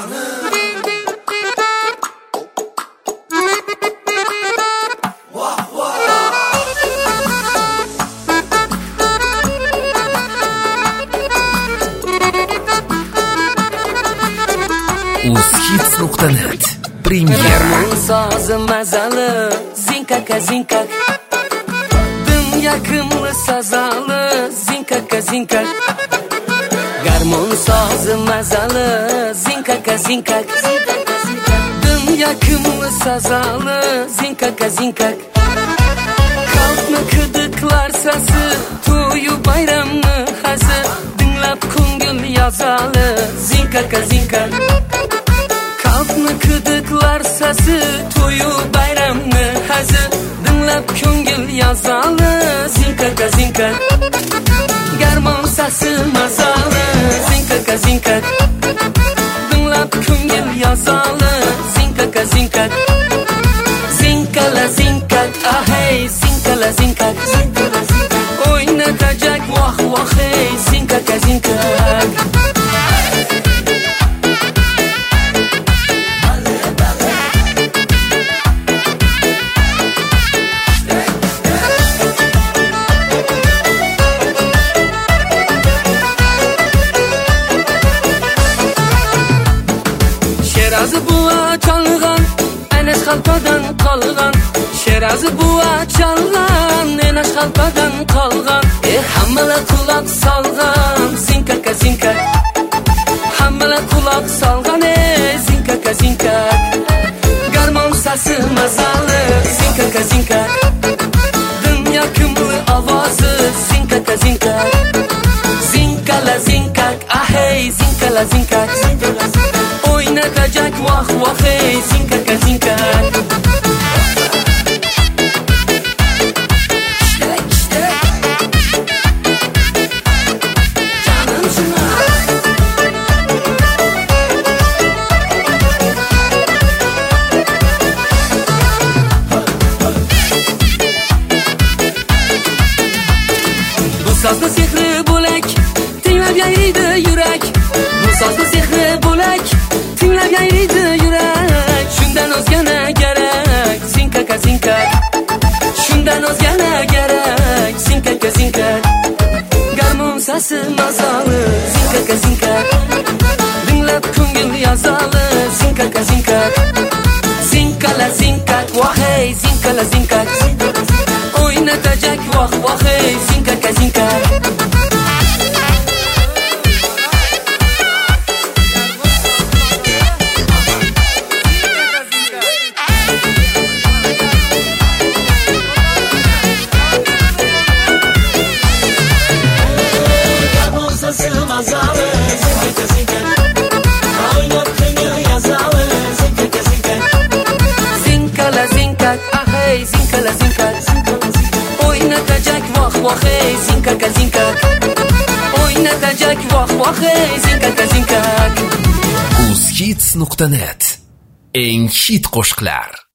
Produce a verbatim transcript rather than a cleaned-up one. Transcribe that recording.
uz-hits nuqta net premyera. Sozi mazali zinkaka zinkak, dim yaqinli sazali zinkaka zinkak. Garmon sozi mazali zinkaka zinkak, dim yaqinli sazali zinkaka zinkak. Qalbni qidiqlar sasi, to'yu bayramni hazi, dinlab ko'ngil yozali zinkaka zinkak. Qalbni qidiqlar sasi, to'yu bayramni hazi, dinlab ko'ngil yozali zinkaka zinkak. Garmon sasi mazali zinkaka zinkak, dinlab ko'ngil yozali zinkaka zinkak. Zinkala zinkak, ahey zinkala zinkak, o'ynatajak voh voh hey zinkaka zinkak. Şerazi buva çalgan, enes xalqadan qolgan. Şerazi buva çalgan, enes xalqadan qolgan. E hammalar quloq solgan, zinkaka zinkak. Hammalar quloq solgan, e zinkaka zinkak. Garmon sasi mazali, zinkaka zinkak. Dunyo kimli ovozi, zinkaka zinkak. Zinkala zinkak, ahey zinkala zinkak. O'ynatajak voh voh hey zinkaka zinkak. Bu sozni sehri bo'lak, tinglab yayraydi yurak. Bu sozni sehri bo'lak, tinglab yayraydi yurak. Shundan o'zgana kerak, zinkaka zinkak. Shundan o'zgana kerak, zinkaka zinkak. Garmon sasi mazali, zinkaka zinkak. Dinlab ko'ngil yozali, zinkaka zinkak. Zinkala zinkak, voh hey zinkala zinkak. O'ynatajak voh voh hey zinkaka zinkak. Zinkala zinkak, ahey zinkala zinkak. O'ynatajak voh voh hey zinkaka zinkak. O'ynatajak voh voh hey zinkaka zinkak. uz hits nuqta net eng hit qo'shiqlar.